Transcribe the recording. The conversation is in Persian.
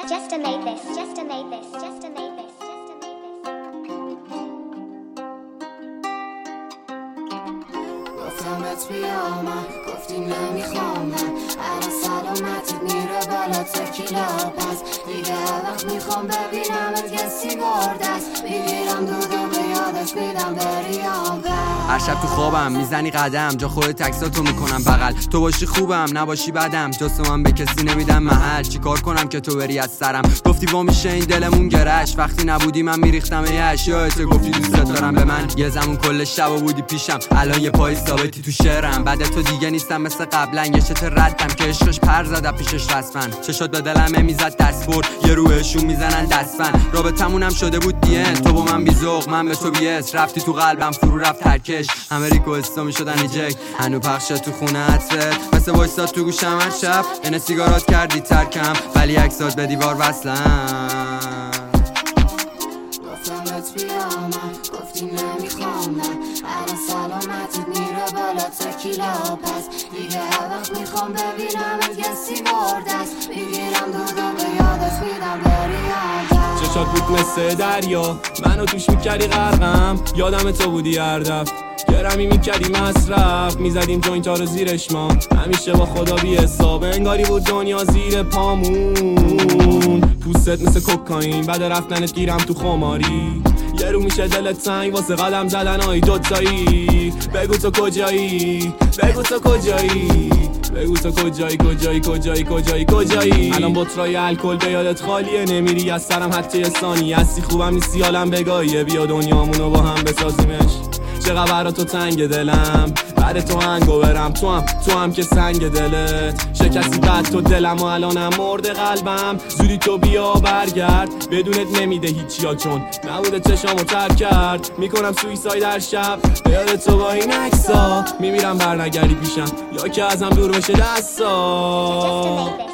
Just made this. گفتمت بیا من گفتی نمیخوام من الان سلامتت میره بالا تکیلا پس دیگه وقت میخوام ببینمت یه سیگار دست میگیرم دودو به یادش میدم بریام هر شب تو خوابم میزنی قدم جا خود تکساتو میکنم بغل تو باشی خوبم نباشی بدم جستو من به کسی نمیدم محل چیکار کنم که تو بری از سرم گفتی وا میشه این دلمون گرش وقتی نبودی من میریختم اشیاءت گفتی دوست دارم به من یه زمان کل شب بودی پیشم الان یه پای ثابتی تو شعرم بعد تو دیگه نیستم مثل قبلا یه چت ردم که عشقش پر زد پیشش رسما چشات به دلم میزد دست برد یه روحشون میزنن دستفن رابطمون هم شده بود دیه تو با من بیذوق من به تو بیس رفتی تو قلبم فرو رفت ترکش همه ریکوئستا میشدن ریجکت هنو پخش تو خونه عطرت مثل وایساد تو گوشم هر شب اینه سیگارات کردی ترکم ولی عکسات به دیوار وصلن گفتمت بیا من گفتی نمیخوام من الان سلامتت میره بالا تکیلا پس دیگه هر وقت میخوام ببینمت یه سیگار دست میگیرم دودو به یادش میدم بریام چشات بود مثل دریا منو توش میکردی غرقم یادم تو بودی هر دفعه گرمی میکردی مصرف میزدیم جوینتا رو زیرش ما همیشه با خدا بی حساب انگاری بود دنیا زیر پامون پوستت مثل کوکائین بعد رفتنت گیرم تو خماری یه رو میشه دلت تنگ واسه قدم زدن های دوتایی بگو تو کجایی بگو تو کجایی بگو تو کجایی الان بطرای الکل به یادت خالیه نمیری از سرم حتی یه ثانی هستی خوبم نیستی حالم بگاهیه بیا دنیامونو با هم بسازیمش چقدر برا تو تنگ دلم بعد تو هنگو برم تو هم که سنگ دلت شکستی بعد تو دلم و الانم مرده قلبم زودی تو بیا برگرد بدونت نمیده هیچی ها چون نبوده چشامو ترک کرد میکنم سویساید در شب به یاد تو با این عکسا میمیرم برنگردی پیشم یا که ازم دور بشه دستا